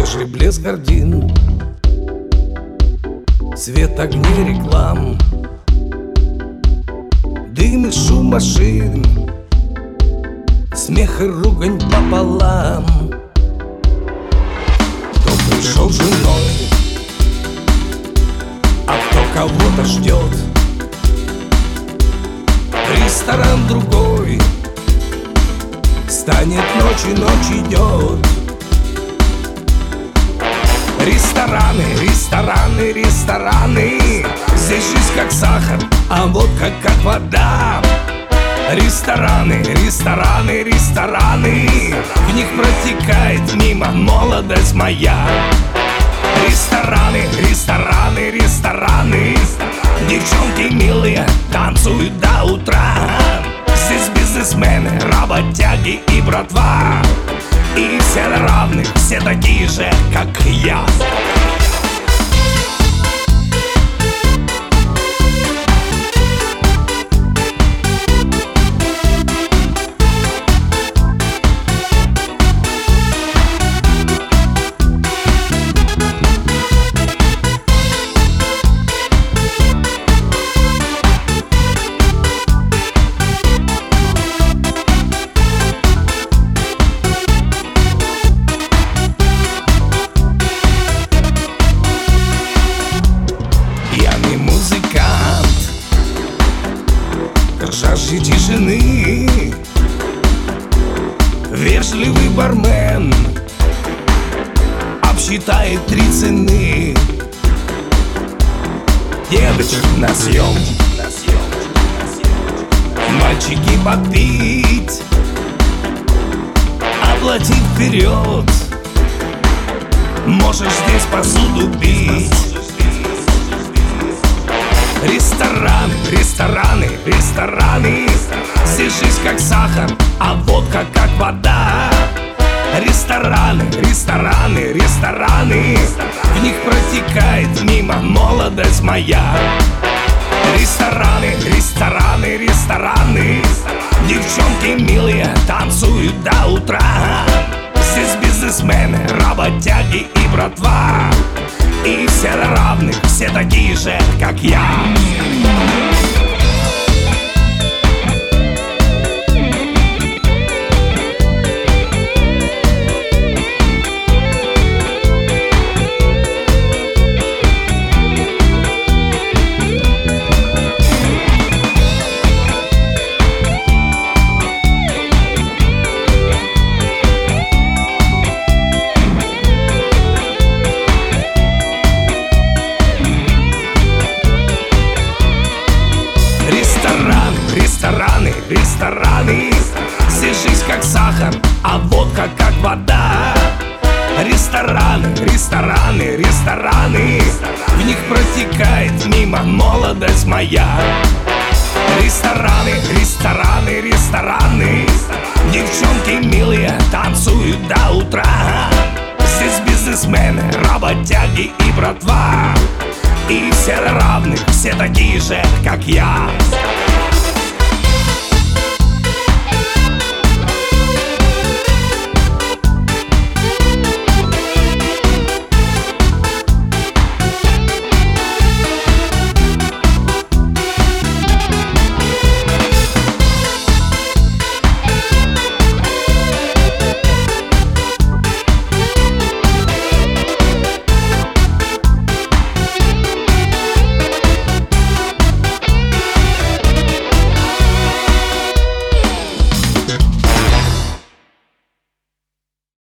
Свежий блеск картин, свет огней реклам, дым и шум машин, смех и ругань пополам. Кто пришел с женой, а кто кого-то ждет. Ресторан другой, станет ночь и ночь идет. Рестораны, рестораны, рестораны, здесь жизнь как сахар, а водка как вода. Рестораны, рестораны, рестораны, в них протекает мимо молодость моя. Рестораны, рестораны, рестораны, девчонки милые танцуют до утра. Здесь бизнесмены, работяги и братва, и все равны, все такие же, как я. Жажде тишины, вежливый бармен обсчитает 3 цены. Девочек на съем, мальчики попить, оплати вперед, можешь здесь посуду бить. Рестораны, рестораны, рестораны, здесь жизнь как сахар, а водка как вода. Рестораны, рестораны, рестораны, в них протекает мимо молодость моя. Рестораны, рестораны, рестораны, девчонки милые танцуют до утра. Здесь бизнесмены, работяги и братва, и все равны, все такие же, как я. Рестораны, рестораны, здесь жизнь как сахар, а водка как вода. Рестораны, рестораны, рестораны, в них протекает мимо молодость моя. Рестораны, рестораны, рестораны, девчонки милые танцуют до утра. Здесь бизнесмены, работяги и братва, и все равны, все такие же, как я.